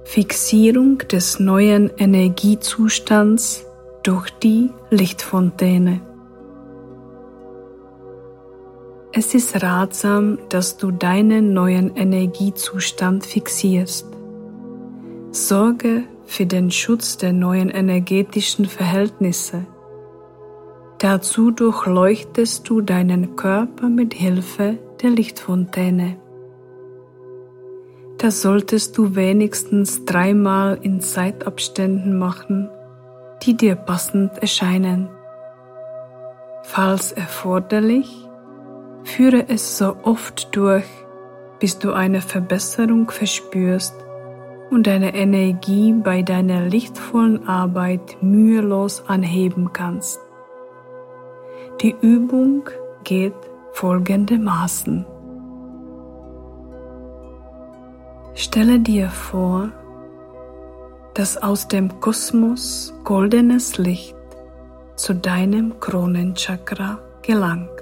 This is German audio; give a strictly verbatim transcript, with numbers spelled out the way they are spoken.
Fixierung des neuen Energiezustands durch die Lichtfontäne. Es ist ratsam, dass du deinen neuen Energiezustand fixierst. Sorge für den Schutz der neuen energetischen Verhältnisse. Dazu durchleuchtest du deinen Körper mit Hilfe der Lichtfontäne. Das solltest du wenigstens dreimal in Zeitabständen machen, die dir passend erscheinen. Falls erforderlich, führe es so oft durch, bis du eine Verbesserung verspürst und deine Energie bei deiner lichtvollen Arbeit mühelos anheben kannst. Die Übung geht folgendermaßen. Stelle dir vor, dass aus dem Kosmos goldenes Licht zu deinem Kronenchakra gelangt.